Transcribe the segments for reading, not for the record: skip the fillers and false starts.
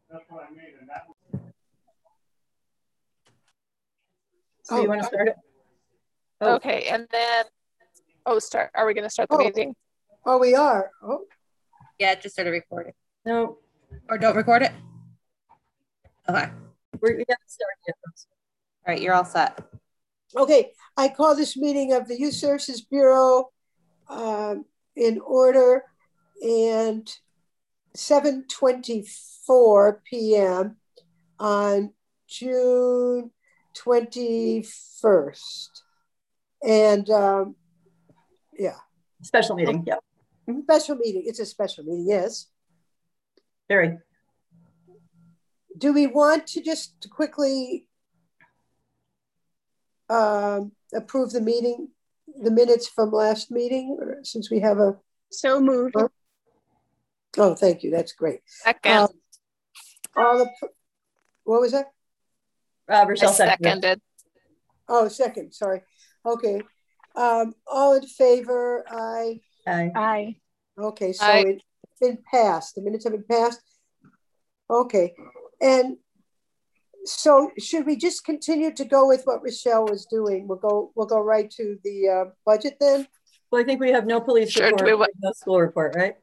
So you want to start it? Oh. Okay, and then, are we going to start the meeting? Oh, we are. Oh. Yeah, just started recording. No. Or don't record it? Okay. We haven't started yet. All right, you're all set. Okay, I call this meeting of the Youth Services Bureau in order, and 7:24 p.m. on June 21st. And yeah. Special meeting, yeah. Special meeting, it's a special meeting, yes. Very. Do we want to just quickly approve the minutes from last meeting, or since we have a... So moved. Oh, thank you, that's great. Second. What was that? Rochelle seconded. Oh, second, sorry. Okay. All in favor? Aye. Aye. Okay, so it's been passed. The minutes have been passed. Okay. And so should we just continue to go with what Rochelle was doing? We'll go right to the budget then? Well, I think we have no police report, no school report, right?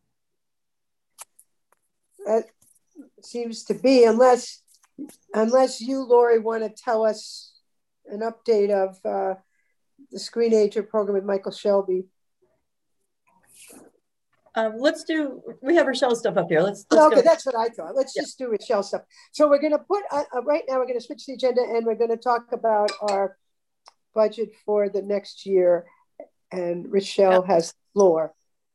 That seems to be, unless you, Lori, want to tell us an update of the ScreenAger program with Michael Shelby. We have Rochelle's stuff up here. Let's okay, go. that's what I thought. Let's just do Rochelle's stuff. So we're going to put, right now we're going to switch the agenda and we're going to talk about our budget for the next year. And Rochelle has the floor.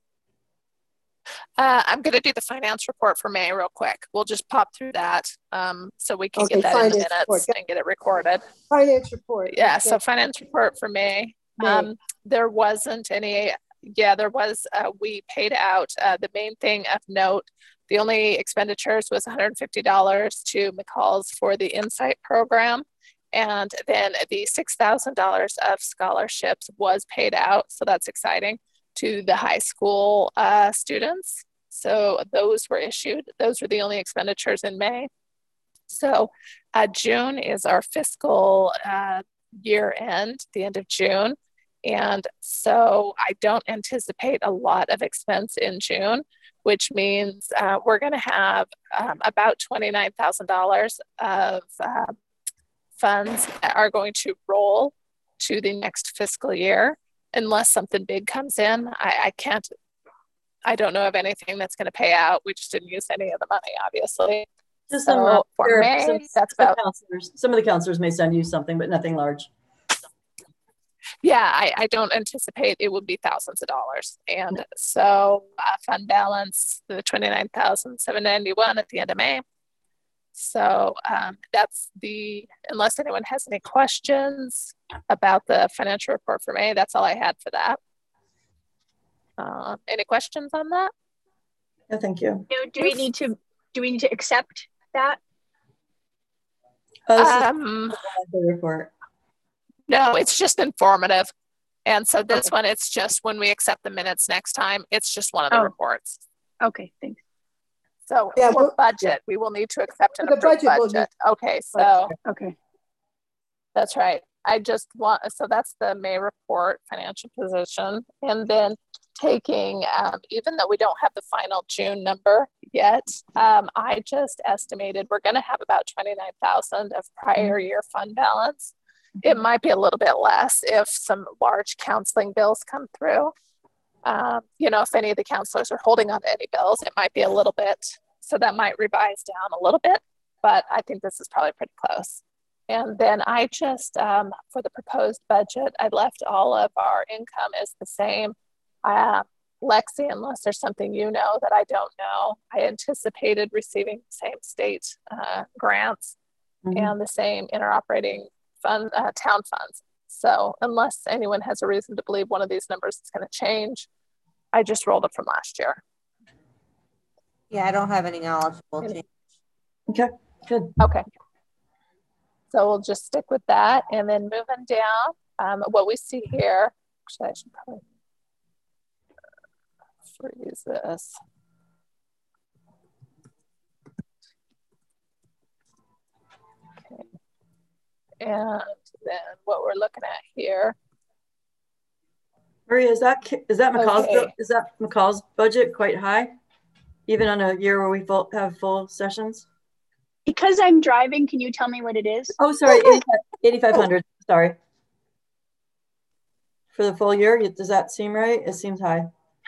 I'm going to do the finance report for May real quick. We'll just pop through that so we can get that in the minutes and get it recorded. Finance report. Yeah, okay. So finance report for May. There wasn't any, there was, we paid out the main thing of note. The only expenditures was $150 to McCall's for the Insight program. And then the $6,000 of scholarships was paid out. So that's exciting, to the high school students. So those were issued. Those were the only expenditures in May. So June is our fiscal year end, the end of June. And so I don't anticipate a lot of expense in June, which means we're going to have about $29,000 of funds that are going to roll to the next fiscal year unless something big comes in. I don't know of anything that's going to pay out. We just didn't use any of the money, obviously. Just so for May, that's about some of the counselors may send you something, but nothing large. Yeah, I don't anticipate it would be thousands of dollars. And so fund balance, the $29,791 at the end of May. So that's unless anyone has any questions about the financial report for May, that's all I had for that. Any questions on that? No, thank you. Do we need to accept that? The report. No, it's just informative. And so this one, it's just when we accept the minutes next time, it's just one of the reports. Okay, thanks. So for budget, we will need to accept an approved budget. Okay, so okay, that's right. I just want, so that's the May report, financial position. And then taking, even though we don't have the final June number yet, I just estimated we're going to have about 29,000 of prior year fund balance. It might be a little bit less if some large counseling bills come through. If any of the counselors are holding on to any bills, it might be a little bit, so that might revise down a little bit, but I think this is probably pretty close. And then I just, for the proposed budget, I left all of our income as the same. Lexi, unless there's something that I don't know, I anticipated receiving the same state grants and the same interoperating fund, town funds. So unless anyone has a reason to believe one of these numbers is going to change, I just rolled it from last year. Yeah, I don't have any knowledgeable change. Okay, good. Okay. So we'll just stick with that. And then moving down, what we see here, actually I should probably freeze this. And then what we're looking at here. Maria, is that McCall's Okay. is that McCall's budget quite high, even on a year where we have full sessions? Because I'm driving, can you tell me what it is? Oh, sorry, 8,500. Sorry, for the full year. Does that seem right? It seems high.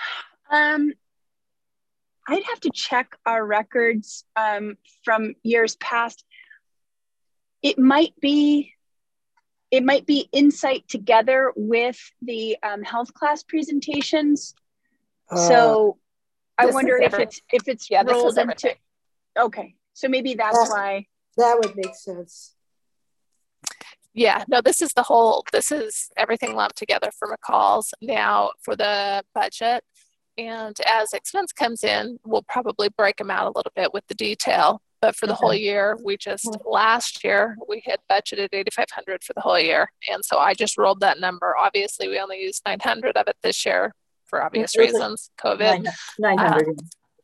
I'd have to check our records from years past. It might be Insight together with the health class presentations. So I wonder if it's rolled into. Okay, so maybe that's why. That would make sense. Yeah, no, this is everything lumped together for McCall's. Now for the budget, and as expense comes in, we'll probably break them out a little bit with the detail. But for the whole year, last year, we had budgeted 8,500 for the whole year. And so I just rolled that number. Obviously, we only used 900 of it this year for obvious reasons, COVID. 900.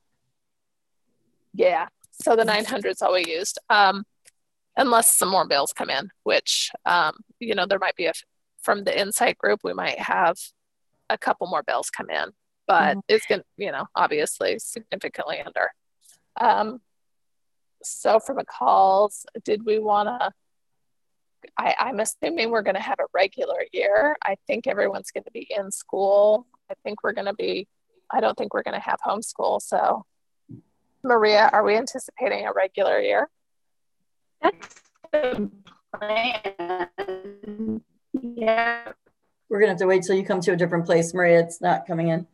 Yeah, so the 900 is all we used. Unless some more bills come in, which, there might be from the Insight group, we might have a couple more bills come in, but it's going to, obviously significantly under. So for McCall's, did we want to, I'm assuming we're going to have a regular year. I think everyone's going to be in school. I don't think we're going to have homeschool. So Maria, are we anticipating a regular year? That's the plan. Yeah. We're going to have to wait till you come to a different place. Maria, it's not coming in.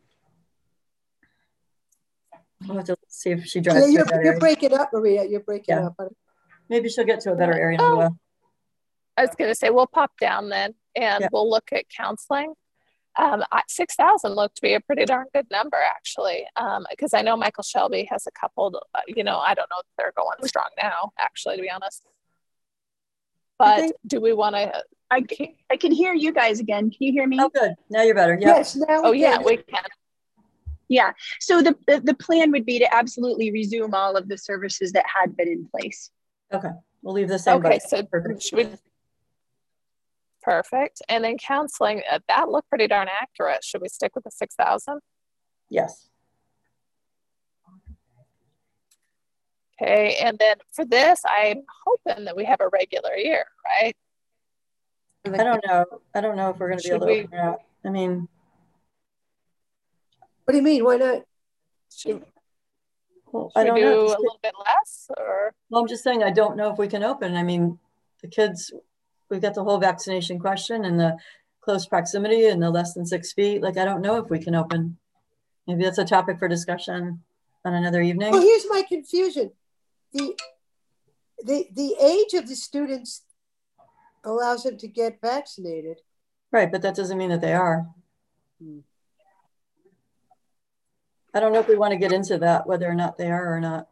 We'll have to see if she drives. Yeah, you're breaking up, Maria. You're breaking up. Maybe she'll get to a better area. I was going to say, we'll pop down then and we'll look at counseling. 6,000 looked to be a pretty darn good number, actually, because I know Michael Shelby has a couple, I don't know if they're going strong now, actually, to be honest. But do we want to? I can hear you guys again. Can you hear me? Oh, good. Now you're better. Yep. Yes. Now we can. Yeah. So the plan would be to absolutely resume all of the services that had been in place. Okay. We'll leave the same. Okay. So perfect. And then counseling, that looked pretty darn accurate. Should we stick with the 6,000? Yes. Okay. And then for this, I'm hoping that we have a regular year, right? I don't know. I don't know if we're going to be able to open it out. I mean, what do you mean? Why not? Should we do a little bit less, or? Well, I'm just saying, I don't know if we can open. I mean, the kids, we've got the whole vaccination question and the close proximity and the less than 6 feet. Like, I don't know if we can open. Maybe that's a topic for discussion on another evening. Well, here's my confusion. The age of the students allows them to get vaccinated. Right, but that doesn't mean that they are. I don't know if we want to get into that, whether or not they are or not.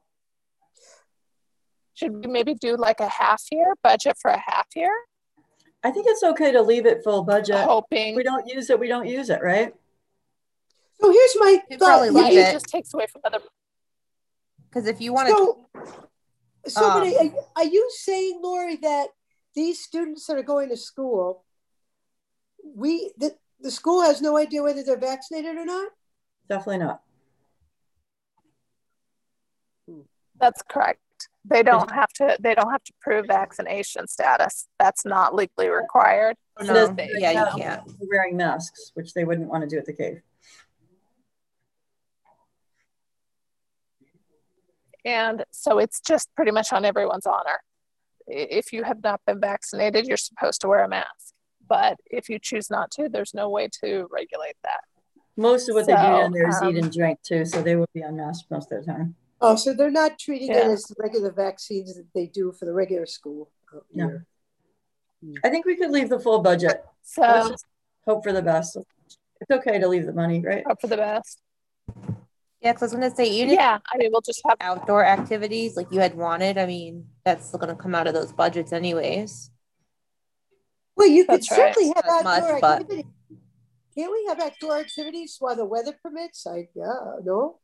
Should we maybe do like a half year budget for a half year? I think it's okay to leave it full budget. Hoping if we don't use it, we don't use it, right? So here's my thought. It just takes away from other. Because if you want to. So are you saying, Lori, that these students that are going to school, the school has no idea whether they're vaccinated or not? Definitely not. That's correct. They don't have to prove vaccination status. That's not legally required. No, yeah, you can't. Wearing masks, which they wouldn't want to do at the cave. And so it's just pretty much on everyone's honor. If you have not been vaccinated, you're supposed to wear a mask. But if you choose not to, there's no way to regulate that. Most of what they do down there is eat and drink too, so they will be unmasked most of the time. Oh, so they're not treating it as the regular vaccines that they do for the regular school. No. I think we could leave the full budget. So let's just hope for the best. It's okay to leave the money, right? Hope for the best. Yeah, because I was going to say, we'll just have outdoor activities like you had wanted. I mean, that's still going to come out of those budgets anyways. Well, you could certainly have outdoor much, activities. Can't we have outdoor activities while the weather permits? No.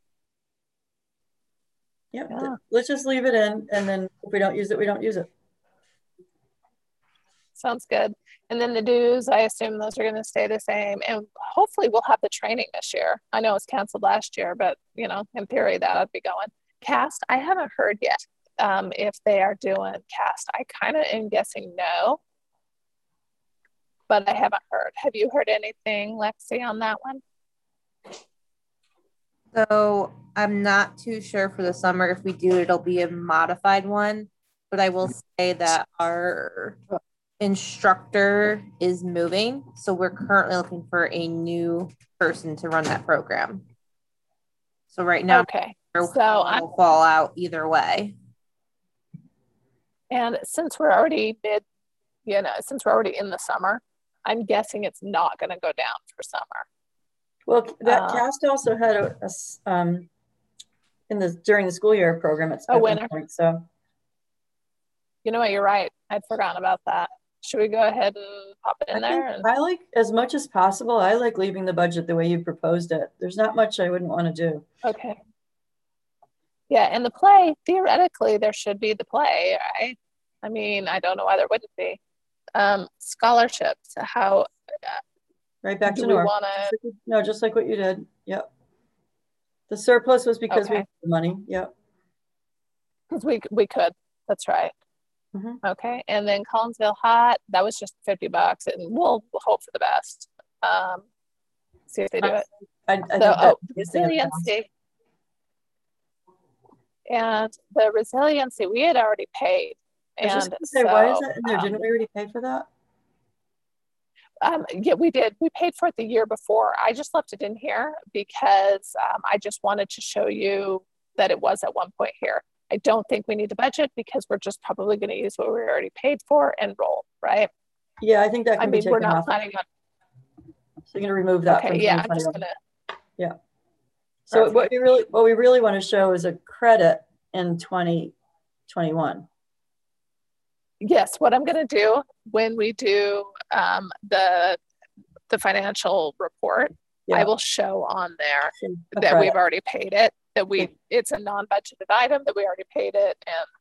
Yep. Yeah. Let's just leave it in, and then if we don't use it, we don't use it. Sounds good. And then the dues, I assume those are going to stay the same. And hopefully we'll have the training this year. I know it was canceled last year, but you know, in theory that would be going. Cast, I haven't heard yet if they are doing cast. I kind of am guessing no, but I haven't heard. Have you heard anything, Lexi, on that one? So I'm not too sure for the summer. If we do, it'll be a modified one. But I will say that our instructor is moving. So we're currently looking for a new person to run that program. So right now, okay. So I'll fall out either way. And since we're already since we're already in the summer, I'm guessing it's not going to go down for summer. Well, that cast also had during the school year program. It's a winter. Point, so you know what? You're right. I'd forgotten about that. Should we go ahead and pop it in there? I like, as much as possible, I like leaving the budget the way you proposed it. There's not much I wouldn't want to do. Okay. Yeah, and the play, theoretically, there should be the play, right? I mean, I don't know why there wouldn't be. Scholarships, how... right back to normal. No, just like what you did. Yep. The surplus was because we had the money. Yep. Because we could. That's right. Mm-hmm. Okay. And then Collinsville Hot, that was just $50, and we'll hope for the best. See if they do it. Resiliency. And the resiliency we had already paid. And I was just gonna say, why is that in there? Didn't we already pay for that? Yeah, we did. We paid for it the year before. I just left it in here because I just wanted to show you that it was at one point here. I don't think we need to budget because we're just probably going to use what we already paid for and roll, right? Yeah, I think that can be taken we're not off. planning on. So you're going to remove that. Okay, yeah, I'm just going to. Yeah. So what we really want to show is a credit in 2021. Yes, what I'm going to do when we do the financial report, I will show on there that we've already paid it, that it's a non-budgeted item, that we already paid it,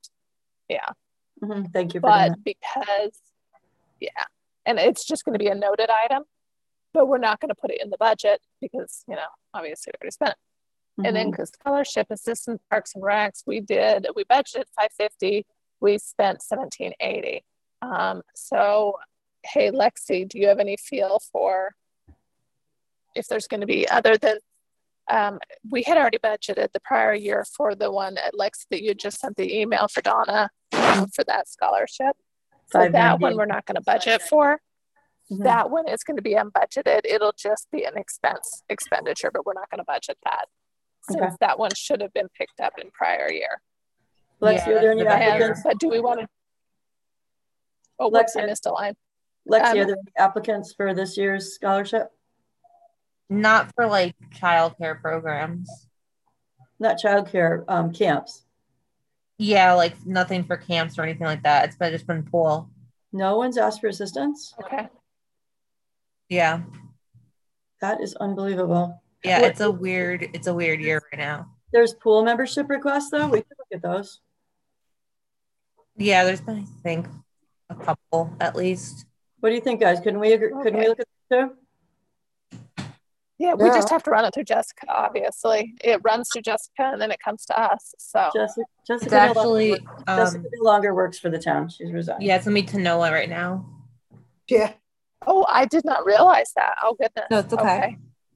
and thank you for but that. because and it's just going to be a noted item, but we're not going to put it in the budget because obviously we already spent it. And then because scholarship assistant Parks and Recs, we budgeted $550, we spent $1,780. So hey, Lexi, do you have any feel for if there's going to be, other than we had already budgeted the prior year for the one at Lexi that you just sent the email for Donna for that scholarship. So that one we're not going to budget for. That one is going to be unbudgeted. It'll just be an expenditure, but we're not going to budget that since that one should have been picked up in prior year. Lexi, are there any applicants? But do we want to? Oh, Lexi, I missed a line. Lexi, are there any applicants for this year's scholarship? Not for like childcare programs. Not childcare, camps. Yeah, like nothing for camps or anything like that. It's just been pool. No one's asked for assistance? Okay. Yeah. That is unbelievable. Yeah, it's a weird year right now. There's pool membership requests though. We can look at those. Yeah, there's been, I think, a couple at least. What do you think, guys? Couldn't we look at this too? Yeah, we just have to run it through Jessica, obviously. It runs through Jessica and then it comes to us. So Jessica actually Jessica no longer works for the town. She's resigned. Yeah, it's gonna be Tanoa right now. Yeah. Oh, I did not realize that. Oh goodness. No, it's okay.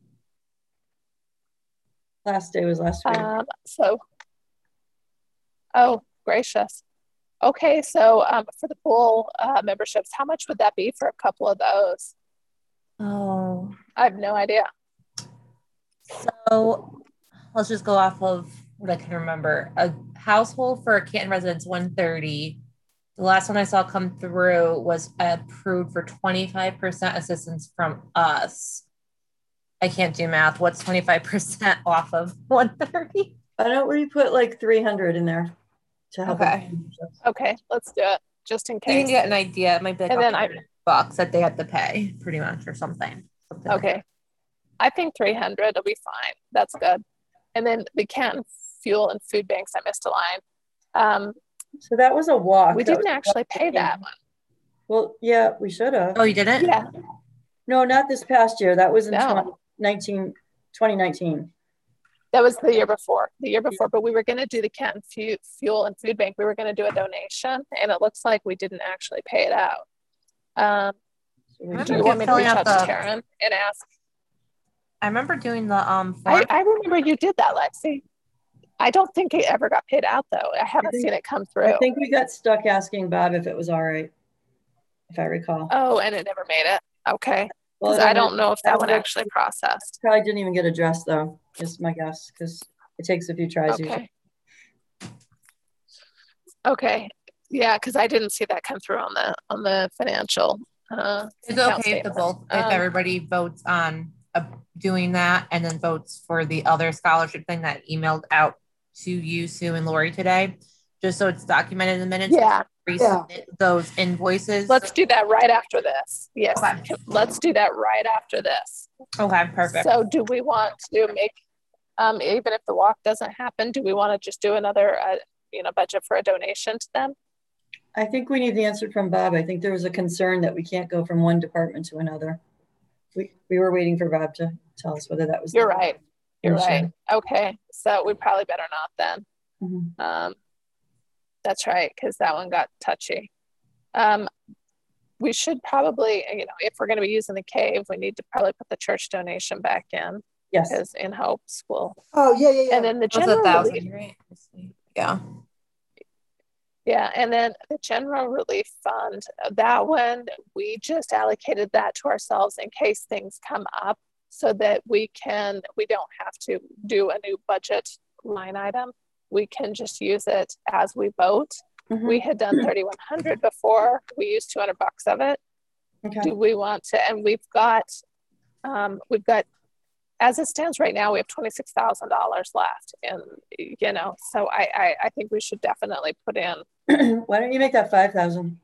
Last day was last week. Oh gracious. Okay, so for the pool memberships, how much would that be for a couple of those? Oh, I have no idea. So let's just go off of what I can remember. A household for a Canton residence, $130. The last one I saw come through was approved for 25% assistance from us. I can't do math. What's 25% off of 130? I don't really put like 300 in there to help. Okay, let's do it just in case. You can get an idea. It might be like and then $100 that they have to pay pretty much or something. Okay. Like I think 300 will be fine. That's good. And then the Canton Fuel and Food Banks, I missed a line. So that was a walk. We didn't actually pay that one. Well, yeah, we should have. Oh, you didn't? Yeah. No, not this past year. That was in No. 2019. That was the year before, but we were going to do the Canton Fuel and Food Bank. We were going to do a donation, and it looks like we didn't actually pay it out. Do you want me to reach out to Taryn and ask? I remember doing the form. I remember you did that, Lexi. I don't think it ever got paid out, though. I haven't seen it come through. I think we got stuck asking Bob if it was all right, if I recall. Oh, and it never made it. Okay. Because I don't know if that one actually processed. Probably didn't even get addressed, though, is my guess, because it takes a few tries. Okay. Okay. Yeah, because I didn't see that come through on the financial. It's okay if everybody votes on doing that and then votes for the other scholarship thing that emailed out to you, Sue and Lori today, just so it's documented in the minutes. Yeah. Resubmit those invoices. Let's do that right after this. Yes. Okay. Let's do that right after this. Okay, perfect. So do we want to make, even if the walk doesn't happen, do we want to just do another, budget for a donation to them? I think we need the answer from Bob. I think there was a concern that we can't go from one department to another. We were waiting for Bob to tell us whether that was. You're right. You're right. Okay. So we probably better not then. Mm-hmm. That's right. Because that one got touchy. We should probably, if we're going to be using the cave, we need to probably put the church donation back in. Yes. Because in Hope School. Oh, yeah. And then the general relief. Right? Yeah. Yeah, and then the general relief fund, that one, we just allocated that to ourselves in case things come up so that we don't have to do a new budget line item. We can just use it as we vote. Mm-hmm. We had done 3,100 before. We used $200 of it. Okay. Do we want to, and we've got, as it stands right now, we have $26,000 left. And, so I think we should definitely put in. Why don't you make that 5,000?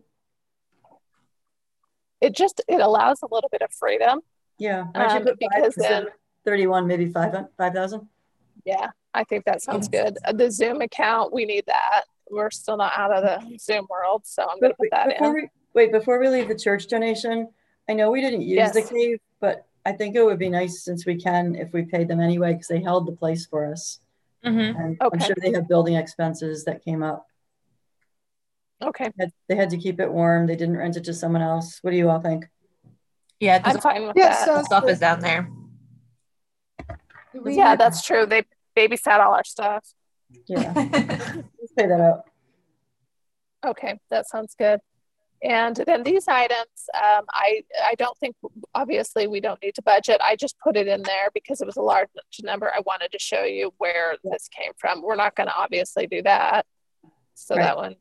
It allows a little bit of freedom. Yeah. Because then 31, maybe 5,000. Yeah, I think that sounds good. The Zoom account, we need that. We're still not out of the Zoom world, so I'm going to put that in. Before we leave the church donation, I know we didn't use the cave, but I think it would be nice since we can if we paid them anyway, because they held the place for us. Mm-hmm. And I'm sure they have building expenses that came up. Okay. They had to keep it warm. They didn't rent it to someone else. What do you all think? Yeah, I'm fine with that. The stuff is down there. Yeah, that's true. They babysat all our stuff. Yeah. Let's pay that out. Okay, that sounds good. And then these items, I don't think, obviously we don't need to budget. I just put it in there because it was a large number. I wanted to show you where this came from. We're not going to obviously do that. So that one.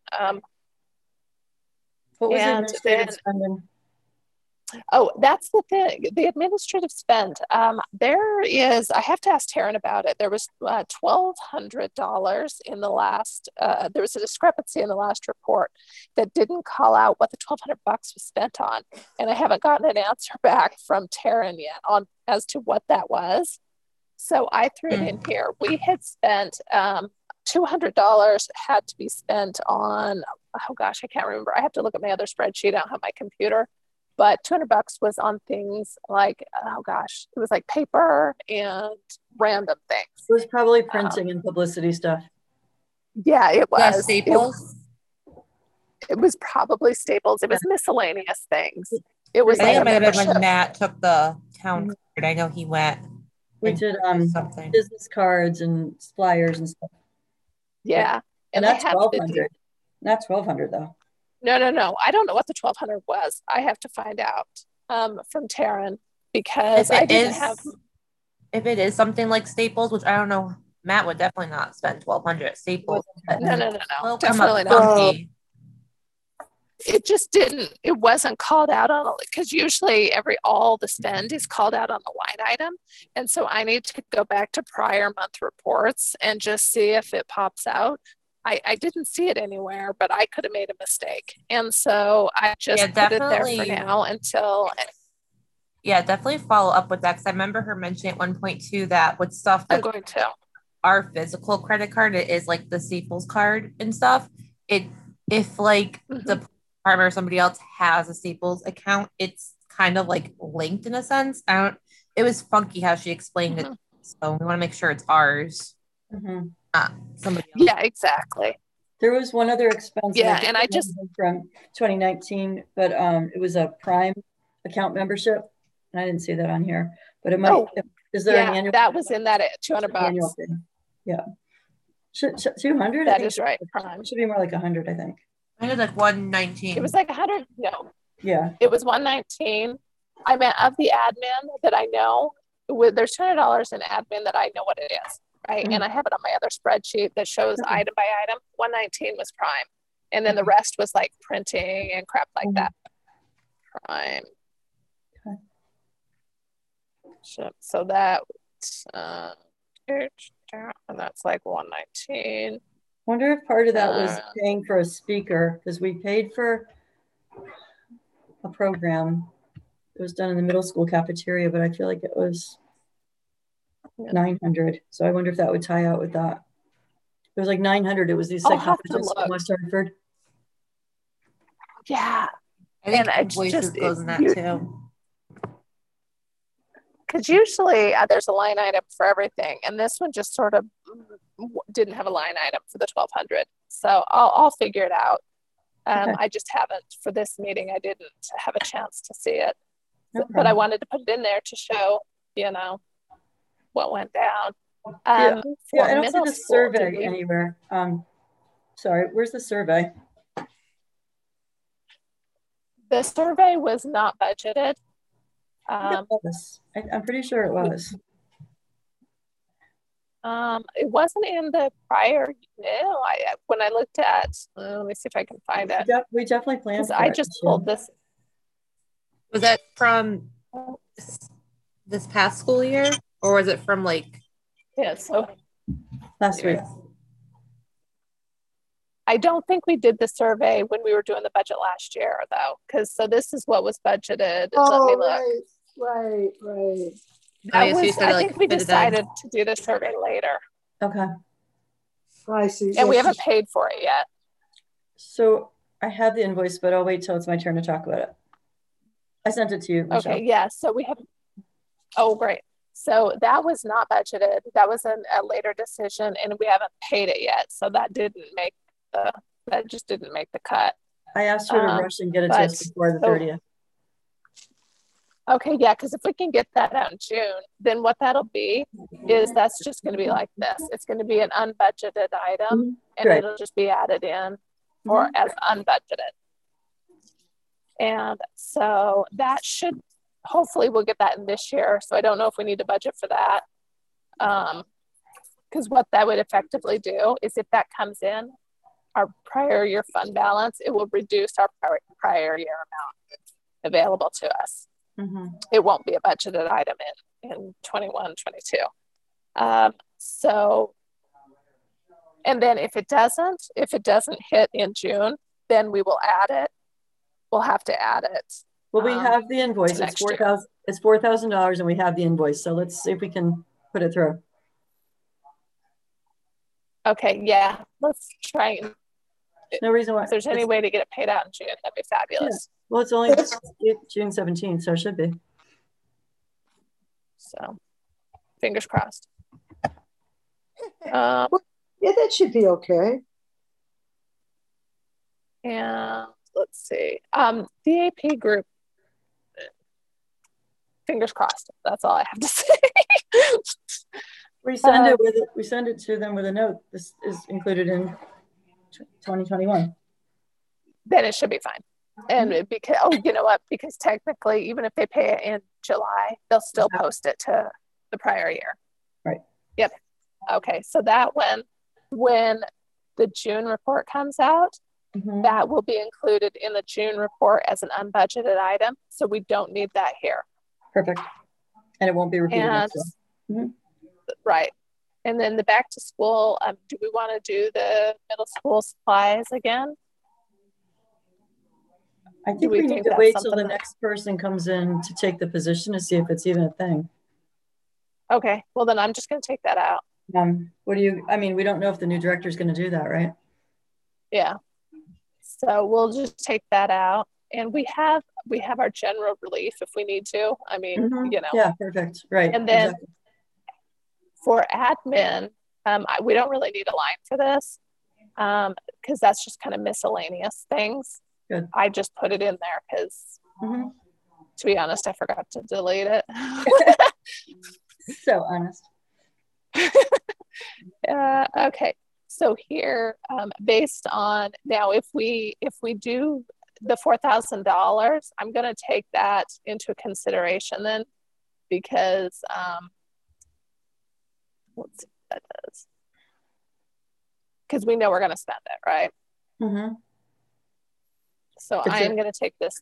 What was the administrative spending? Oh, that's the thing. The administrative spend. There is, I have to ask Taryn about it. There was $1,200 in the last, there was a discrepancy in the last report that didn't call out what the $1,200 was spent on. And I haven't gotten an answer back from Taryn yet as to what that was. So I threw it in here. We had spent, $200 had to be spent on, oh gosh, I can't remember. I have to look at my other spreadsheet. I don't have my computer. But $200 was on things like, oh gosh, it was like paper and random things. It was probably printing and publicity stuff. Yeah, it was. Yeah, Staples. It was probably Staples. It was miscellaneous things. It was. I think it might have been when Matt took the town card. I know he went. We did something. Business cards and flyers and stuff. Yeah, and that's $1,200. Not $1,200 though. No. I don't know what the $1,200 was. I have to find out from Taryn because I didn't have. If it is something like Staples, which I don't know, Matt would definitely not spend $1,200 at Staples. No. Definitely not. It just didn't. It wasn't called out on because usually all the spend is called out on the line item, and so I need to go back to prior month reports and just see if it pops out. I didn't see it anywhere, but I could have made a mistake. And so I just put it there for now until. Yeah, definitely follow up with that. Because I remember her mentioning at one point too that with stuff that I'm going to. Our physical credit card, it is like the Staples card and stuff. If like the department or somebody else has a Staples account, it's kind of like linked in a sense. It was funky how she explained it. So we want to make sure it's ours. Somebody else. Yeah, exactly. There was one other expense. Yeah, and I just from 2019, but it was a Prime account membership, and I didn't see that on here. But it might. Oh, is there an annual? That was in that $200. Yeah, 200. That is right. Prime it should be more like 100. I think. I had like 119. It was like 100. No. Yeah. It was 119. I meant of the admin that I know. There's $200 in admin that I know what it is. Right. And I have it on my other spreadsheet that shows item by item. 119 was Prime. And then the rest was like printing and crap like that. Prime. So that, and that's like 119. Wonder if part of that was paying for a speaker, because we paid for a program. It was done in the middle school cafeteria, but I feel like it was 900. So I wonder if that would tie out with that. It was like 900. It was these psychologists in West Hartford. Yeah. I think Voices goes in that too. Because usually there's a line item for everything. And this one just sort of didn't have a line item for the 1200. So I'll figure it out. I just haven't for this meeting. I didn't have a chance to see it. But I wanted to put it in there to show, what went down. I don't see the survey anywhere. Sorry, where's the survey? The survey was not budgeted. I'm pretty sure it was. It wasn't in the prior. No, when I looked at, let me see if I can find it. We definitely planned. I just pulled this. Was that from this past school year, or was it from like? Yeah, so last week. I don't think we did the survey when we were doing the budget last year, though, because this is what was budgeted. Oh, let me look. Right. I think we decided to do the survey later. Okay. I see. And we haven't paid for it yet. So I have the invoice, but I'll wait till it's my turn to talk about it. I sent it to you, Michelle. Okay, yeah. So we have. Oh, great. So that was not budgeted. That was a later decision, and we haven't paid it yet. So that just didn't make the cut. I asked her to rush and get it to us before the 30th. Okay, yeah, because if we can get that out in June, then what that'll be is that's just going to be like this. It's going to be an unbudgeted item, and it'll just be added in or as unbudgeted. And so that should, hopefully we'll get that in this year. So I don't know if we need to budget for that. Because what that would effectively do is if that comes in, our prior year fund balance, it will reduce our prior year amount available to us. It won't be a budgeted item in 21, 22. So, and then if it doesn't hit in June, then we will add it. We'll have to add it. Well, we have the invoice. It's $4,000. It's $4,000, and we have the invoice. So let's see if we can put it through. Okay. Yeah. Let's try. No reason why. If there's any way to get it paid out in June, that'd be fabulous. Yeah. Well, it's only June 17th, so it should be. So, fingers crossed. Yeah, that should be okay. And let's see. The AP group. Fingers crossed. That's all I have to say. We send it to them with a note. This is included in 2021. Then it should be fine. And because you know what? Because technically, even if they pay it in July, they'll still post it to the prior year. Right. Yep. Okay. So that when the June report comes out, that will be included in the June report as an unbudgeted item. So we don't need that here. Perfect. And it won't be repeated next year. Right. And then the back to school, do we want to do the middle school supplies again? I think we need to wait till the next person comes in to take the position to see if it's even a thing. Okay. Well, then I'm just going to take that out. We don't know if the new director is going to do that, right? Yeah. So we'll just take that out. And we have our general relief if we need to. I mean, you know. Yeah, perfect. Right. And then exactly. for admin, we don't really need a line for this because that's just kind of miscellaneous things. Good. I just put it in there because, to be honest, I forgot to delete it. So honest. Okay. So here, based on now, if we do the $4,000, I'm going to take that into consideration then, because let's see what that does. Because we know we're going to spend it, right? So I am going to take this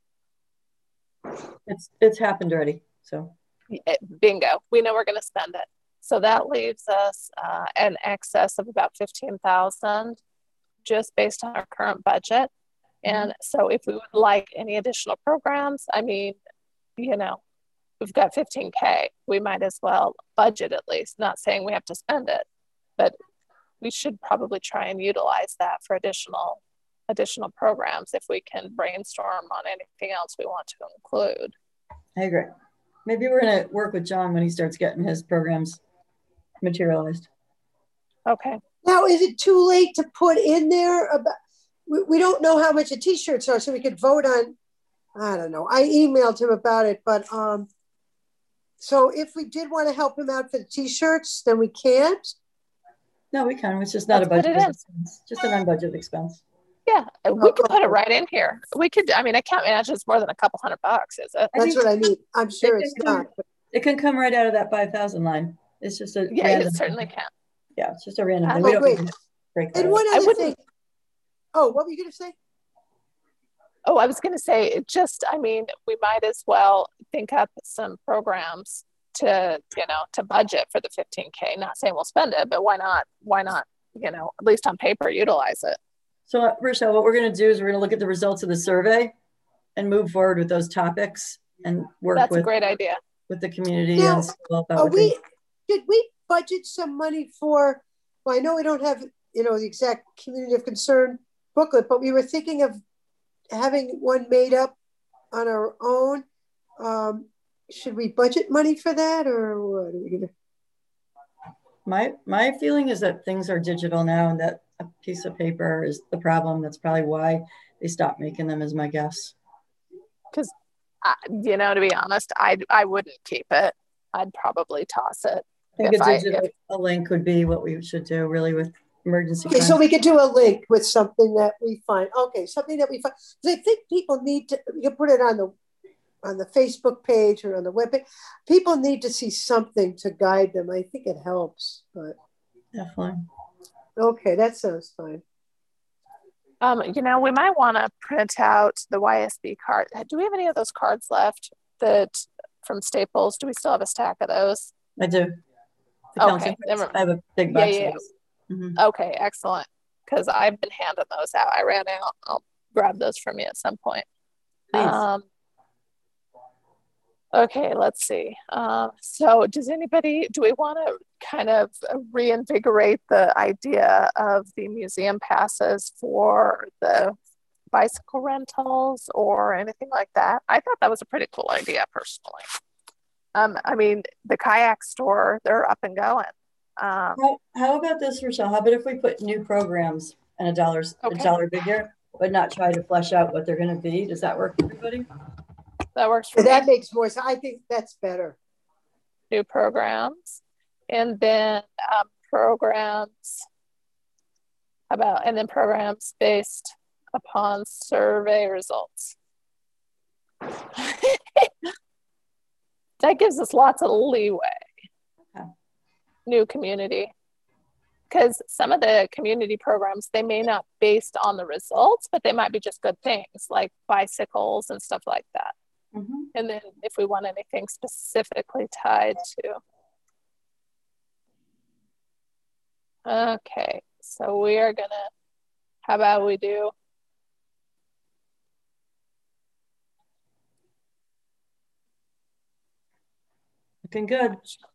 down. It's happened already. So bingo, we know we're going to spend it. So that leaves us an excess of about 15,000 just based on our current budget. And so if we would like any additional programs, I mean, you know, we've got 15K, we might as well budget at least, not saying we have to spend it, but we should probably try and utilize that for additional programs if we can brainstorm on anything else we want to include. I agree. Maybe we're going to work with John when he starts getting his programs materialized. Okay. Now, is it too late to put in there about, we don't know how much the t-shirts are, so we could vote on, I don't know. I emailed him about it, but so if we did want to help him out for the t-shirts, then we can't? No, we can. It's just not a budget expense. Just an unbudgeted expense. Yeah, we could put it right in here. We could, I mean, I can't imagine it's more than a couple $100, is it? That's what I mean. I'm sure it's not. It can come right out of that 5,000 line. It's just a random it certainly can. Yeah, it's just a random thing. We don't need to break that. And one other thing. Oh, what were you going to say? Oh, I was going to say, it just, I mean, we might as well think up some programs to, you know, to budget for the 15K. Not saying we'll spend it, but why not, you know, at least on paper, utilize it. So, Rochelle, what we're going to do is we're going to look at the results of the survey and move forward with those topics and work That's a great idea. With the community. Now, and did we budget some money for, well, I know we don't have, you know, the exact community of concern booklet, but we were thinking of having one made up on our own. Should we budget money for that, or what are we gonna? My feeling is that things are digital now, and that a piece of paper is the problem. That's probably why they stopped making them, is my guess. Because, you know, to be honest, I wouldn't keep it. I'd probably toss it. I think a link would be what we should do, really, with emergency. Okay, so we could do a link with something that we find. Okay, something that we find. I think people need to. You can put it on the Facebook page or on the webpage. People need to see something to guide them. I think it helps. But definitely. Okay, that sounds fine. You know, we might want to print out the YSB card. Do we have any of those cards left that from Staples? Do we still have a stack of those? I do. Okay. I have a big box. Yeah. Okay, excellent. Because I've been handing those out. I ran out. I'll grab those from you at some point. Please. Okay, let's see. So do we want to kind of reinvigorate the idea of the museum passes for the bicycle rentals or anything like that? I thought that was a pretty cool idea personally. I mean, the kayak store, they're up and going. How about this, Rochelle? How about if we put new programs and a dollar figure, but not try to flesh out what they're going to be? Does that work for everybody? That works for me. That makes more sense. I think that's better. New programs, and then programs based upon survey results. That gives us lots of leeway. Okay. New community. Because some of the community programs, they may not be based on the results, but they might be just good things like bicycles and stuff like that. And then if we want anything specifically tied to. Okay, so we are gonna, how about we do looking good.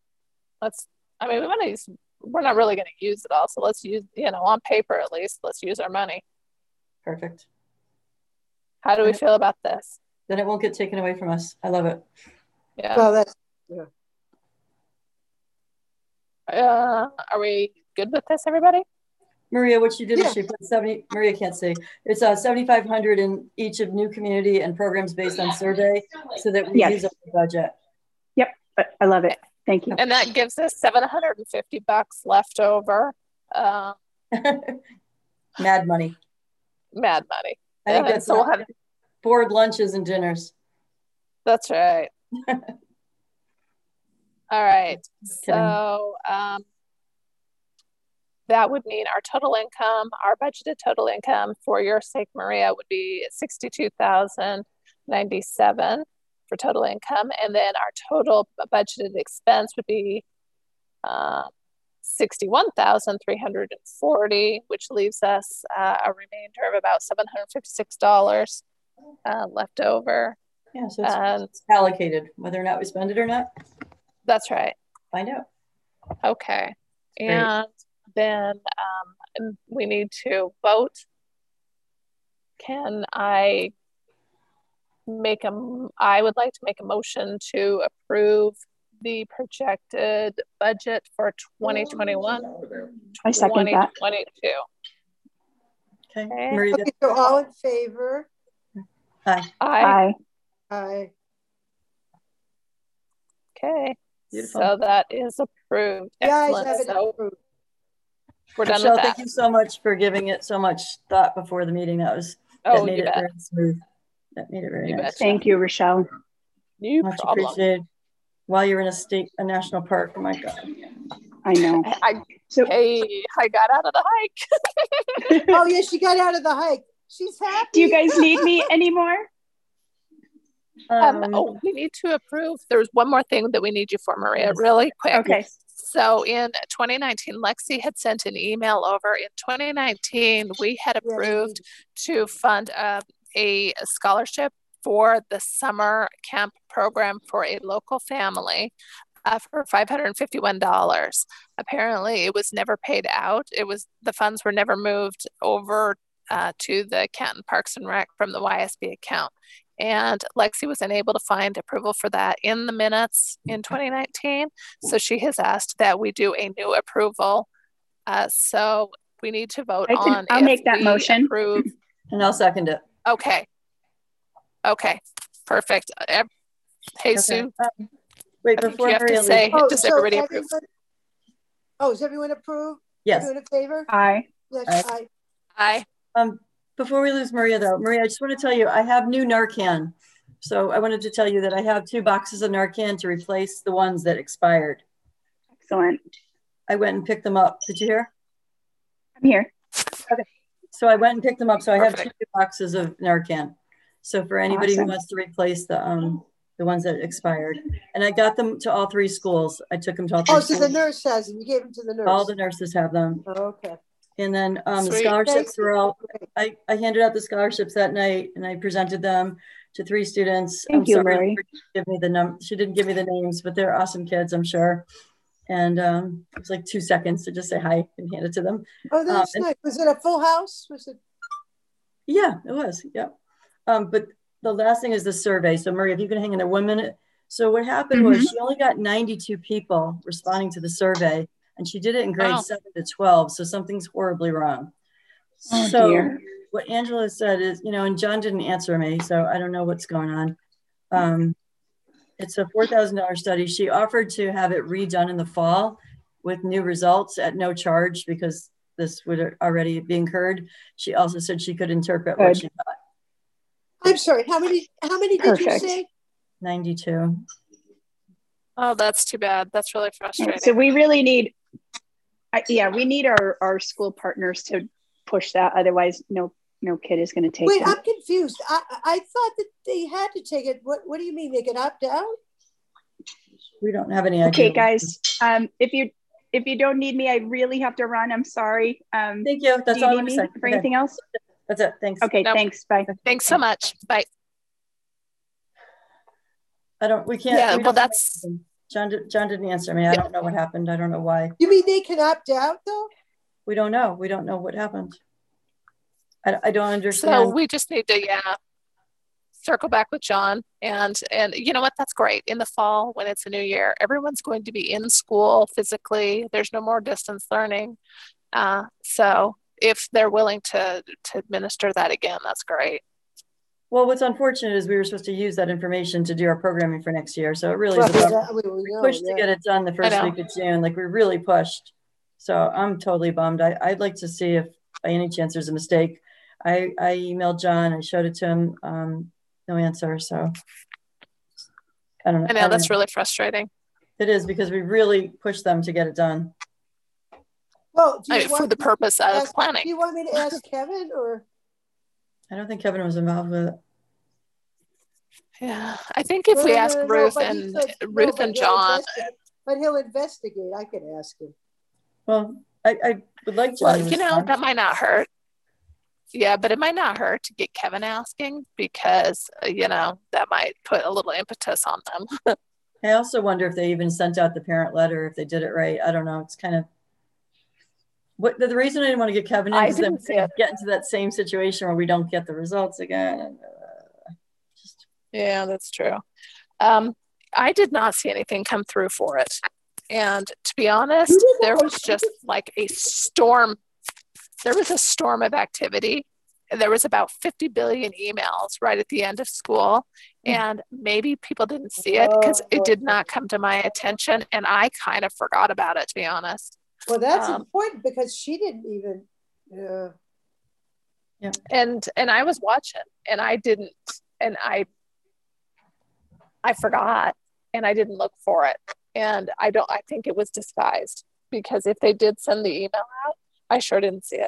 We're not really going to use it all. So let's use, on paper at least, let's use our money. Perfect. How do we feel about this? Then it won't get taken away from us. I love it. Yeah. Well, that's, yeah. Are we good with this, everybody? Maria, what she did Yeah. is she put 70, Maria can't see, it's 7,500 in each of new community and programs based on survey so that we use up the budget. Yep, I love it. Thank you. And that gives us $750 left over. Mad money. Mad money. I think that's so we'll have board lunches and dinners. That's right. All right. Kidding. So that would mean our total income, our budgeted total income for your sake, Maria, would be $62,097 for total income. And then our total budgeted expense would be $61,340, which leaves us a remainder of about $756 left over. Yeah, so it's allocated, whether or not we spend it or not. That's right. Find out. Okay. And then we need to vote. I would like to make a motion to approve the projected budget for 2021. I second that. 2022. Okay. Okay. Maria, Okay, so all in favor? hi. Aye. Aye. Okay. Beautiful. So that is approved. The ayes Excellent. have it So approved. we're done Michelle, with thank that. you so much for giving it so much thought before the meeting. That Oh, made you it bet. very smooth. That made it very You nice. betcha. Thank you, Rochelle. No Much problem. appreciated. While you're in a national park, oh my God. I know. So Hey, I got out of the hike. Oh, yeah, she got out of the hike. She's happy. do you guys need me anymore? We need to approve. There's one more thing that we need you for, Maria, really quick. Okay. So in 2019, Lexi had sent an email over. In 2019, we had approved to fund a scholarship for the summer camp program for a local family for $551. Apparently, it was never paid out. The funds were never moved over to the Canton Parks and Rec from the YSB account. And Lexi was unable to find approval for that in the minutes in 2019. So she has asked that we do a new approval. So we need to vote on. I'll make that motion. Approve. And I'll second it. Okay. Perfect. Hey, Sue. Wait, I think before you have to Maria say, leaves. does everybody approve? Is everyone approved? Yes. Everyone in favor? Aye. Yes, aye. Aye. Before we lose Maria, though, Maria, I just want to tell you, I have new Narcan. So I wanted to tell you that I have 2 boxes of Narcan to replace the ones that expired. Excellent. I went and picked them up. Did you hear? I'm here. Okay. So I went and picked them up. So I have Perfect. 2 boxes of Narcan. So for anybody Awesome. who wants to replace the ones that expired, and I got them to all 3 schools. I took them to all 3 Oh, schools. so the nurse has them. You gave them to the nurse. All the nurses have them. Oh, okay. And then the Sweet. scholarships were all, I handed out the scholarships that night and I presented them to 3 students. Thank you, Mary. She didn't give me the names, but they're awesome kids, I'm sure. And it was like 2 seconds to just say hi and hand it to them. Oh, that's nice. Was it a full house? Was it? Yeah, it was. Yeah. But the last thing is the survey. So Maria, if you can hang in there 1 minute. So what happened was she only got 92 people responding to the survey. And she did it in grades 7 to 12. So something's horribly wrong. Oh, so dear. What Angela said is, and John didn't answer me, so I don't know what's going on. It's a $4,000 study. She offered to have it redone in the fall with new results at no charge because this would already be incurred. She also said she could interpret what she thought. I'm sorry. How many did you say? 92. Oh, that's too bad. That's really frustrating. So we really need, we need our school partners to push that. Otherwise, no kid is going to take it. Wait, I'm confused. I thought that they had to take it. What do you mean? They could opt out? We don't have any idea. Okay, guys. If you don't need me, I really have to run. I'm sorry. Thank you. That's all I'm saying. For anything else? That's it. Thanks. Okay, Nope. thanks. Bye. Thanks so much. Bye. We can't. Yeah, we well, don't- that's. John didn't answer me. I don't know what happened. I don't know why. You mean they can opt out though? We don't know. We don't know what happened. I don't understand. So we just need to, circle back with John, and you know what? That's great. In the fall, when it's a new year, everyone's going to be in school physically. There's no more distance learning. So if they're willing to administer that again, that's great. Well, what's unfortunate is we were supposed to use that information to do our programming for next year. So it really is we pushed to get it done the first week of June. Like, we really pushed. So I'm totally bummed. I'd like to see if by any chance there's a mistake. I emailed John, I showed it to him, no answer. So I don't know. I know, that's really frustrating. It is, because we really pushed them to get it done. Well, for the purpose of planning. Do you want me to ask Kevin, or? I don't think Kevin was involved with it. Yeah, I think if we ask Ruth and John, but he'll investigate. I can ask him. Well, I would like to. Well, you know, that might not hurt. Yeah, but it might not hurt to get Kevin asking, because you know, that might put a little impetus on them. I also wonder if they even sent out the parent letter, if they did it right. I don't know. It's kind of what the reason I didn't want to get Kevin in is then get into that same situation where we don't get the results again. And, yeah, that's true. I did not see anything come through for it. And to be honest, there was just like a storm. There was a storm of activity. There was about 50 billion emails right at the end of school. And maybe people didn't see it because it did not come to my attention. And I kind of forgot about it, to be honest. Well, that's important, because she didn't even. Yeah. And I was watching, and I didn't, and I forgot, and I didn't look for it. And I think it was disguised, because if they did send the email out, I sure didn't see it.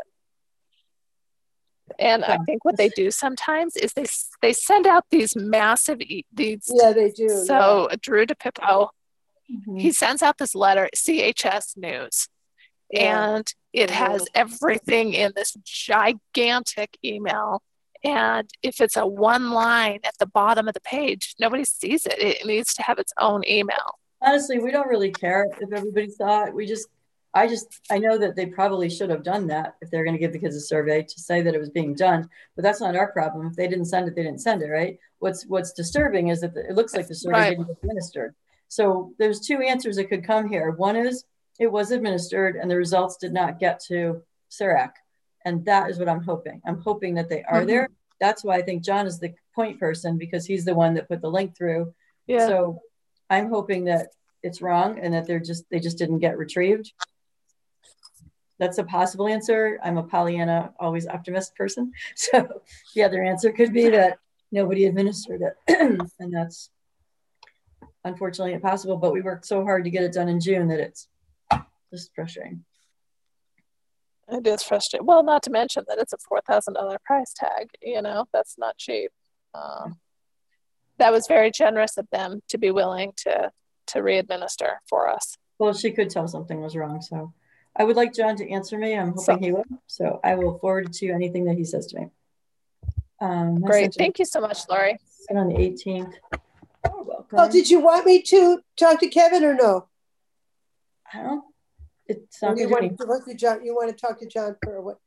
And I think what they do sometimes is they send out these massive yeah, they do. So Drew DePippo, he sends out this letter, CHS News, and it has everything in this gigantic email. And if it's a one line at the bottom of the page, nobody sees it. It needs to have its own email. Honestly, we don't really care if everybody saw it. I know that they probably should have done that if they're going to give the kids a survey to say that it was being done, but that's not our problem. If they didn't send it, they didn't send it, right? What's disturbing is that it looks like the survey didn't get administered. So there's two answers that could come here. One is it was administered and the results did not get to SERAC. And that is what I'm hoping. I'm hoping that they are there. That's why I think John is the point person, because he's the one that put the link through. Yeah. So I'm hoping that it's wrong and that they just didn't get retrieved. That's a possible answer. I'm a Pollyanna, always optimist person. So the other answer could be that nobody administered it. And that's unfortunately impossible, but we worked so hard to get it done in June that it's just frustrating. It is frustrating. Well, not to mention that it's a $4,000 price tag. You know, that's not cheap. That was very generous of them to be willing to re-administer for us. Well, she could tell something was wrong. So I would like John to answer me. I'm hoping he will. So I will forward to you anything that he says to me. Great. Thank you so much, Lori. And on the 18th. You're welcome. Oh, did you want me to talk to Kevin or no? I don't know. It sounds you want to talk to John? You want to talk to John for what?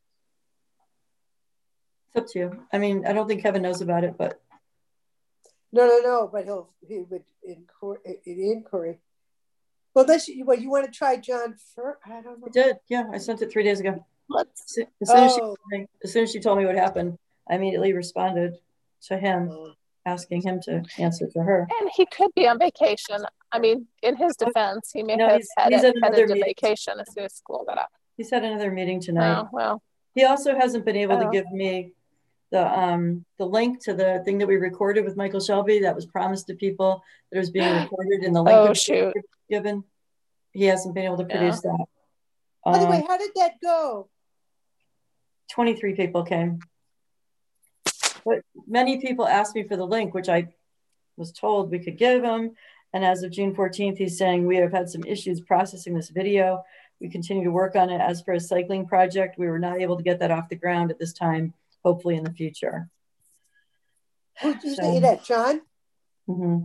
It's up to you. I mean, I don't think Kevin knows about it, but no. But he would inquiry. Well, you want to try John first? I don't know. I did. Yeah, I sent it 3 days ago. As soon as she told me what happened, I immediately responded to him, asking him to answer for her. And he could be on vacation. I mean, in his defense, he may have headed to vacation as soon as school got out. He's had another meeting tonight. Oh, well. He also hasn't been able to give me the link to the thing that we recorded with Michael Shelby that was promised to people that was being recorded in the link given. He hasn't been able to produce that. By the way, how did that go? 23 people came. But many people asked me for the link, which I was told we could give them. And as of June 14th, he's saying we have had some issues processing this video. We continue to work on it. As for a cycling project, we were not able to get that off the ground at this time, hopefully in the future. Who did you say that, John? Mm-hmm.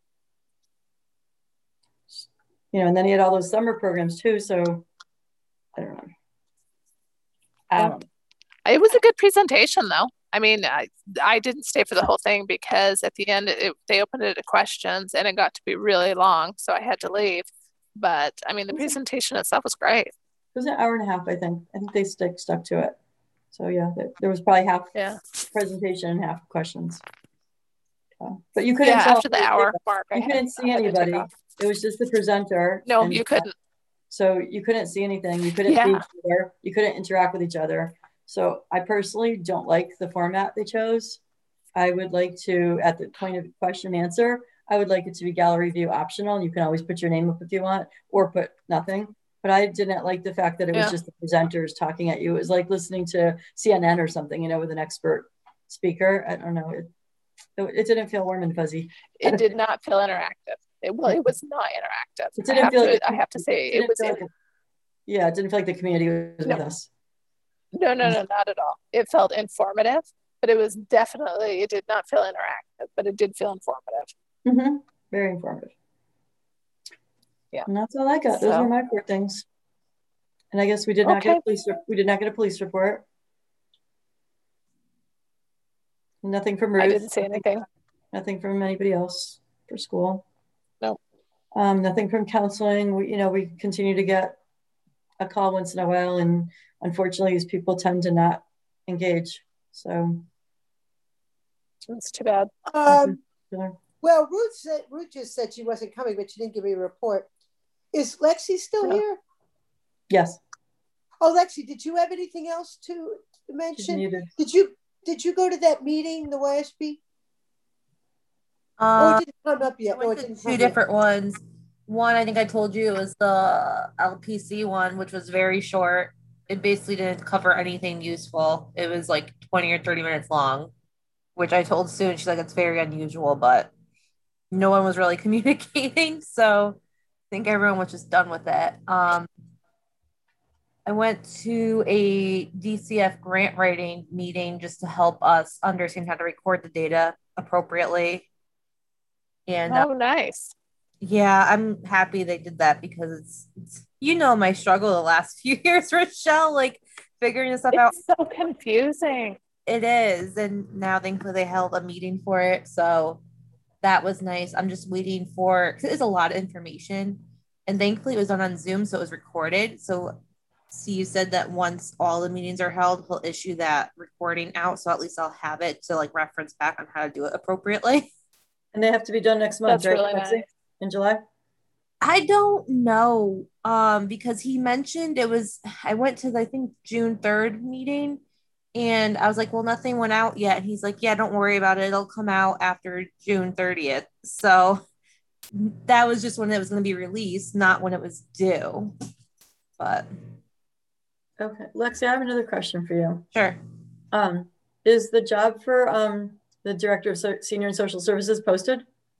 You know, and then he had all those summer programs too. So I don't know. It was a good presentation though. I mean, I didn't stay for the whole thing because at the end they opened it to questions and it got to be really long, so I had to leave. But I mean, the presentation itself was great. It was an hour and a half, I think. I think they stuck to it. So yeah, there was probably half presentation and half questions. But you couldn't tell after the hour mark. You couldn't see anybody. It was just the presenter. No, you couldn't. So you couldn't see anything. You couldn't see each other. You couldn't interact with each other. So I personally don't like the format they chose. I would like to, at the point of question and answer, I would like it to be gallery view optional. You can always put your name up if you want, or put nothing. But I didn't like the fact that it was just the presenters talking at you. It was like listening to CNN or something, you know, with an expert speaker. I don't know. It didn't feel warm and fuzzy. It did not feel interactive. It was not interactive. It didn't feel like I have to say it was. It didn't feel like the community was with us. No, not at all. It felt informative, but it was definitely, it did not feel interactive, but it did feel informative. Mm-hmm. Very informative. Yeah. And that's all I got. Those were my 4 things. And I guess we did not get a police report. Nothing from Ruth. I didn't say anything. Nothing from anybody else for school. No. Nothing from counseling. We continue to get a call once in a while, and unfortunately these people tend to not engage. So that's too bad. Well, Ruth just said she wasn't coming, but she didn't give me a report. Is Lexi still here? Yes. Oh, Lexi, did you have anything else to mention? Did you go to that meeting, the YSB? It didn't come up yet. I went to 2 different ones. One, I think I told you, it was the LPC one, which was very short. It basically didn't cover anything useful. It was like 20 or 30 minutes long, which I told Sue, and she's like, it's very unusual, but no one was really communicating. So I think everyone was just done with it. I went to a DCF grant writing meeting just to help us understand how to record the data appropriately. And nice. Yeah, I'm happy they did that because it's my struggle the last few years, Rochelle, like figuring this stuff out. It's so confusing. It is. And now thankfully they held a meeting for it. So that was nice. I'm just waiting because it's a lot of information. And thankfully it was done on Zoom, so it was recorded. So Steve said that once all the meetings are held, he'll issue that recording out. So at least I'll have it to like reference back on how to do it appropriately. And they have to be done next month, That's right? Really nice. In July? I don't know. Because he mentioned I went to, I think, June 3rd meeting, and I was like, well, nothing went out yet. And he's like, yeah, don't worry about it. It'll come out after June 30th. So that was just when it was going to be released, not when it was due. But okay, Lexi, I have another question for you. Sure. Is the job for the Director of Senior and Social Services posted?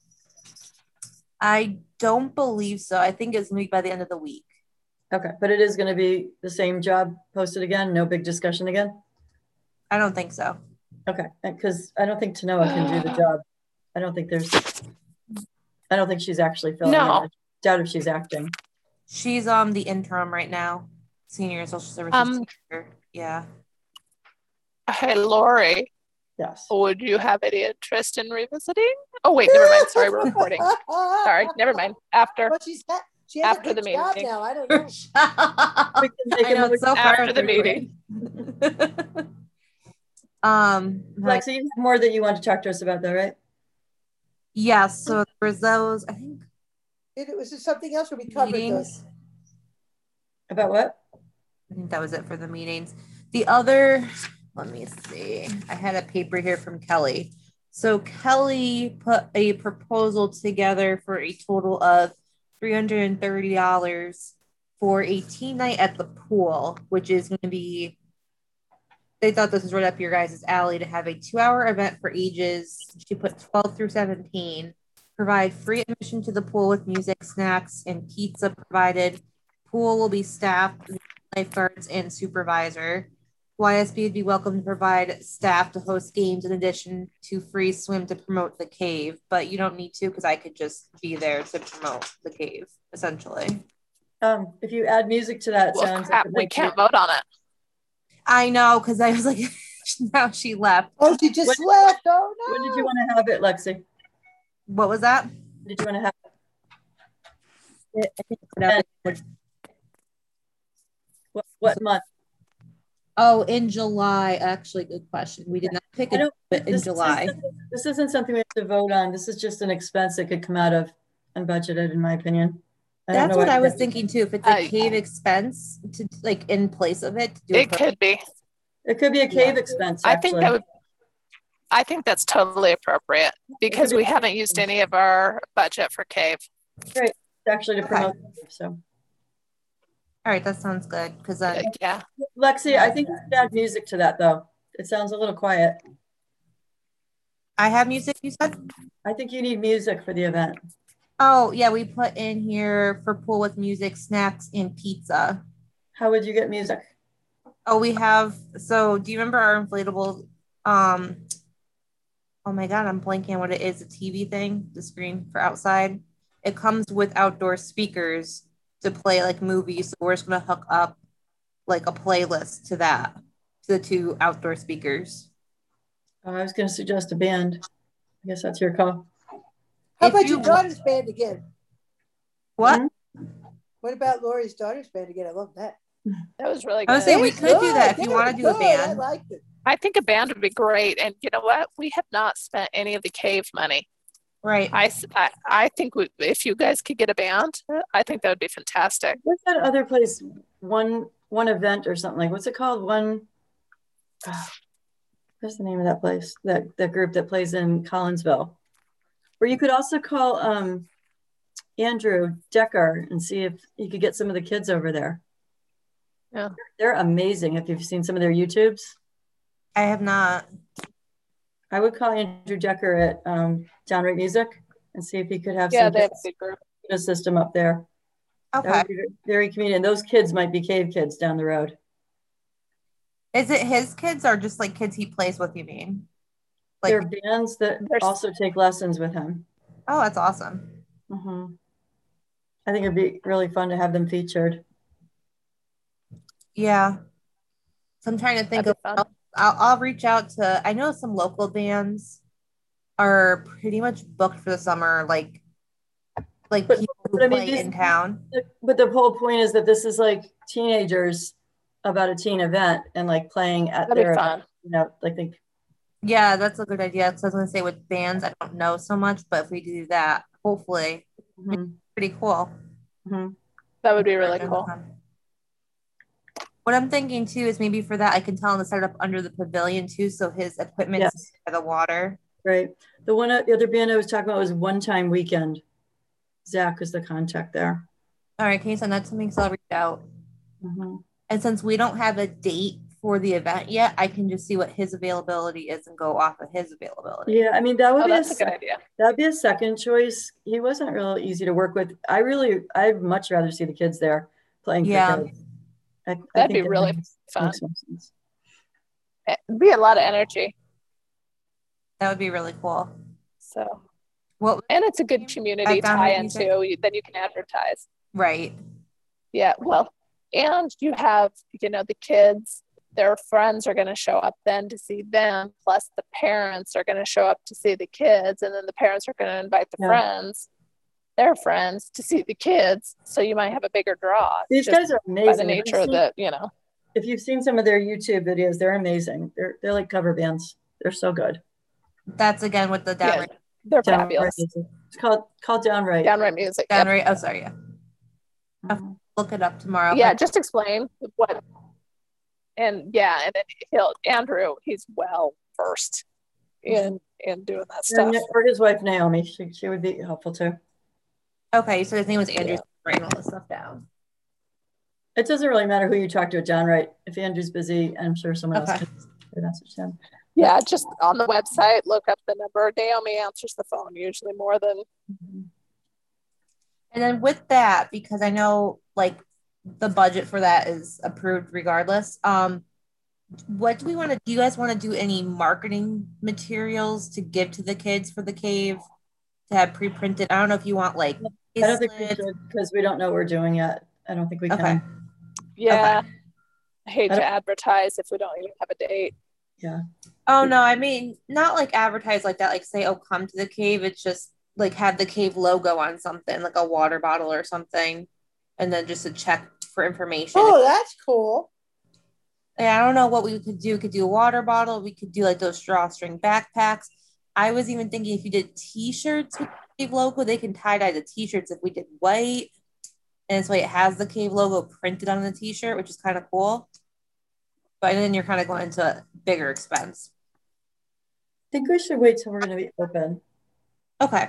I don't believe so. I think it's going to be by the end of the week. Okay, but it is going to be the same job posted again? No big discussion again? I don't think so. Okay, because I don't think Tanoa can do the job. I don't think she's actually filling it. I doubt if she's acting. She's the interim right now. Senior and Social Services teacher. Yeah. Hey, Lori. Yes. Would you have any interest in revisiting? Oh, wait, never mind. Sorry, we're recording. Sorry, never mind. After. Well, she has after a good the job meeting. now. I don't know. I know, it's so after the meeting. Lexi, you have more that you want to talk to us about, though, right? Yeah. So there was those. I think. Was there something else where we covered those? About what? I think that was it for the meetings. The other. Let me see. I had a paper here from Kelly. So Kelly put a proposal together for a total of $330 for a teen night at the pool, which is going to be, they thought this was right up your guys' alley to have a 2-hour event for ages. She put 12 through 17, provide free admission to the pool with music, snacks, and pizza provided. Pool will be staffed with lifeguards and supervisor. YSB would be welcome to provide staff to host games in addition to free swim to promote the cave, but you don't need to because I could just be there to promote the cave, essentially. If you add music to that, sounds like we can't vote on it. I know, because I was like, Now she left. Oh, she just left. Oh no. When did you want to have it, Lexi? What was that? Did you want to have I think it's what month? Oh, in July. Actually, good question. We did not pick it in July. This isn't something we have to vote on. This is just an expense that could come out of unbudgeted, in my opinion. That's what I was thinking too. If it's a cave expense to like in place of it, to do it could be. It could be a cave expense. Actually. I think that's totally appropriate because we haven't used any of our budget for cave. Great, actually to promote. So. All right, that sounds good. Because yeah, Lexi, I think you should add music to that though. It sounds a little quiet. I have music. You said. I think you need music for the event. Oh yeah, we put in here for pool with music, snacks, and pizza. How would you get music? Oh, we have. So, do you remember our inflatable? Oh my God, I'm blanking on what it is. The TV thing, the screen for outside. It comes with outdoor speakers to play like movies. So we're just gonna hook up like a playlist to that, to the 2 outdoor speakers. I was going to suggest a band. I guess that's your call. How about your daughter's band again? What? What about Lori's daughter's band again? I love that. That was really good. I was saying we could do that if you want to do a band. I liked it. I think a band would be great. And you know what? We have not spent any of the cave money. Right. I think if you guys could get a band, I think that would be fantastic. What's that other place? One event or something like, what's it called? What's the name of that place? That group that plays in Collinsville, where you could also call Andrew Decker and see if you could get some of the kids over there. Yeah, they're amazing. If you've seen some of their YouTubes, I have not. I would call Andrew Decker at Downright Music and see if he could have they have a big group system up there. Okay. That would be very convenient. Those kids might be cave kids down the road. Is it his kids or just like kids he plays with, you mean? Like there are bands that also take lessons with him. Oh, that's awesome. Mm-hmm. I think it'd be really fun to have them featured. Yeah. So I'm trying to think of, I'll reach out to, I know some local bands are pretty much booked for the summer, like people who play in town. But the whole point is that this is like teenagers about a teen event and like playing at their event, I think. Yeah, that's a good idea. So I was going to say with bands, I don't know so much, but if we do that, hopefully, it's pretty cool. Mm-hmm. That would be really cool. What I'm thinking too is maybe for that, I can tell him to set it up under the pavilion too, so his equipment's by the water. Right. The other band I was talking about was One Time Weekend. Zach is the contact there. All right, can you send that to me? So I'll reach out. Mm-hmm. And since we don't have a date for the event yet, I can just see what his availability is and go off of his availability. Yeah, I mean, that would be a good idea. That'd be a second choice. He wasn't real easy to work with. I'd much rather see the kids there playing for kids. That'd be really fun. It'd be a lot of energy. That would be really cool. So, and it's a good community tie-in too. Then you can advertise. Right. Yeah. Well, and you have, the kids, their friends are going to show up then to see them. Plus the parents are going to show up to see the kids. And then the parents are going to invite the friends, their friends, to see the kids. So you might have a bigger draw. These guys are amazing. By the nature of the, If you've seen some of their YouTube videos, they're amazing. They're like cover bands. They're so good. That's again with the Downright. Yeah, they're fabulous. It's called Downright. Downright Music. Downright. Yep. Oh, sorry. Yeah. I'll look it up tomorrow. Yeah, just explain what. And then Andrew, he's well versed in doing that stuff. Or his wife Naomi, she would be helpful too. Okay, so his name was Andrew. Writing all this stuff down. It doesn't really matter who you talk to at Downright. If Andrew's busy, I'm sure someone else can message him. Yeah, just on the website, look up the number. Naomi answers the phone usually more than. And then with that, because I know like the budget for that is approved regardless. What do we want to do? You guys want to do any marketing materials to give to the kids for the cave to have pre-printed? I don't know if you want like. I don't think we should because we don't know what we're doing yet. I don't think we can. Yeah. Okay. I hate to advertise if we don't even have a date. Yeah. Oh no, I mean not like advertise like that, like say, oh, come to the cave. It's just like have the cave logo on something, like a water bottle or something, and then just a check for information. Oh, that's cool. And I don't know what we could do. We could do a water bottle. We could do like those drawstring backpacks. I was even thinking if you did t-shirts with the cave logo, they can tie-dye the t-shirts if we did white. And this way it has the cave logo printed on the t-shirt, which is kind of cool. But then you're kind of going into a bigger expense. I think we should wait till we're going to be open. Okay.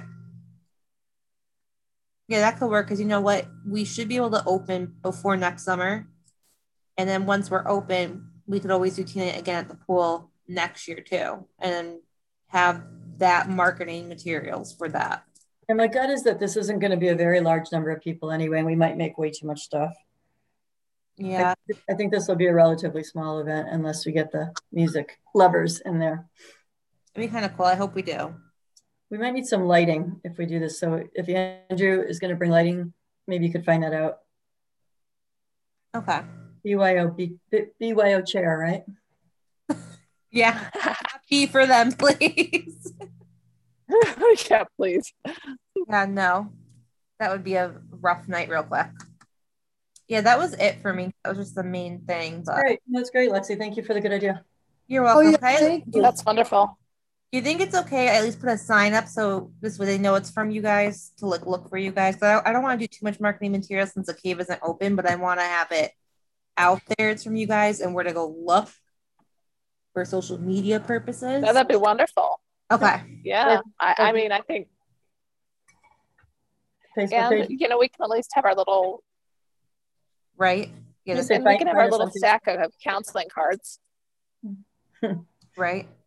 Yeah, that could work because you know what? We should be able to open before next summer. And then once we're open, we could always do teen night again at the pool next year too. And then have that marketing materials for that. And my gut is that this isn't going to be a very large number of people anyway, and we might make way too much stuff. Yeah. I think this will be a relatively small event unless we get the music lovers in there. It'd be kind of cool. I hope we do. We might need some lighting if we do this. So if Andrew is going to bring lighting, maybe you could find that out. Okay. BYO chair, right? Yeah. Key for them, please. Yeah, please. Yeah, no. That would be a rough night real quick. Yeah, that was it for me. That was just the main thing. But Great. That's great, Lexi. Thank you for the good idea. you're welcome. Oh, yeah, Okay. thank you. That's wonderful. Do you think it's okay? I at least put a sign up so this way they know it's from you guys to like look for you guys. But I don't want to do too much marketing material since the cave isn't open, but I want to have it out there. It's from you guys and where to go look for social media purposes. That'd be wonderful. Okay. Yeah. I mean, I think, Facebook and page. you know, we can at least have our little, Right. Yeah. Just and say we can have our find us little on Facebook. stack of counseling cards. Right.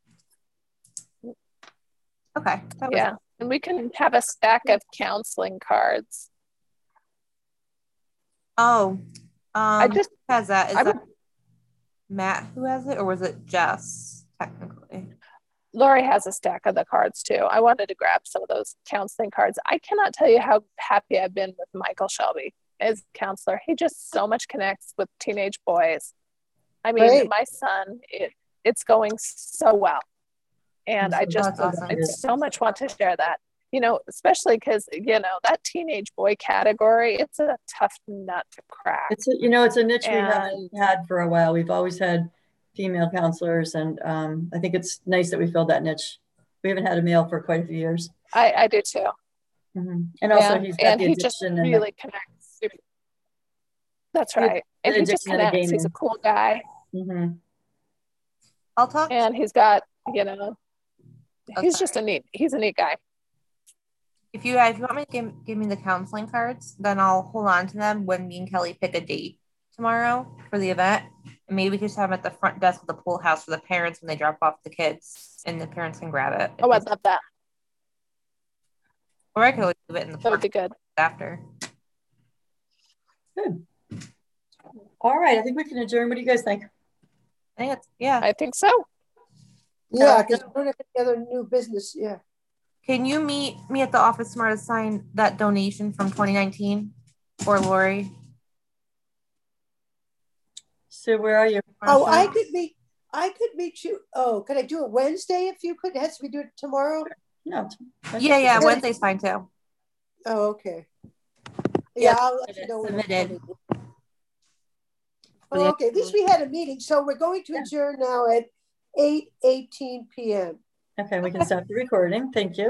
Okay. That was Yeah. And we can have a stack of counseling cards. Oh, I just, who has that? Is I that would, Matt who has it, or was it Jess technically? Lori has a stack of the cards too. I wanted to grab some of those counseling cards. I cannot tell you how happy I've been with Michael Shelby as counselor. He just so much connects with teenage boys. I mean, Great. my son, it's going so well. And I just, That's awesome. I so much want to share that, you know, especially because, you know, that teenage boy category, it's a tough nut to crack. It's a niche we And- haven't had for a while. We've always had female counselors, and I think it's nice that we filled that niche. We haven't had a male for quite a few years. I do too. And also he's got and the he just addiction and really connects. That's right. And he just addiction and the connects. He's a gaming. cool guy. I'll talk. And he's got, you know, he's Okay. just he's a neat guy. If you want me to give me the counseling cards, then I'll hold on to them when me and Kelly pick a date tomorrow for the event. And maybe we can just have them at the front desk of the pool house for the parents when they drop off the kids, and the parents can grab it. Oh, I'd love that. Or I could always leave it in the That would be front good. after. Good. All right, I think we can adjourn. What do you guys think? I think it's, yeah. I think so. Yeah, because we don't have any other new business. Yeah. Can you meet me at the office tomorrow to sign that donation from 2019 for Lori? So where are you? Oh, Marsha? I could meet you. Oh, could I do it Wednesday if you could? It has to be do it tomorrow. No. Yeah, Wednesday's fine too. Oh, okay. Yeah, Yeah, I'll let you know when it's submitted. coming. Oh, okay, at least we had a meeting. So we're going to adjourn now at 8:18 p.m. Okay, we can stop the recording. Thank you.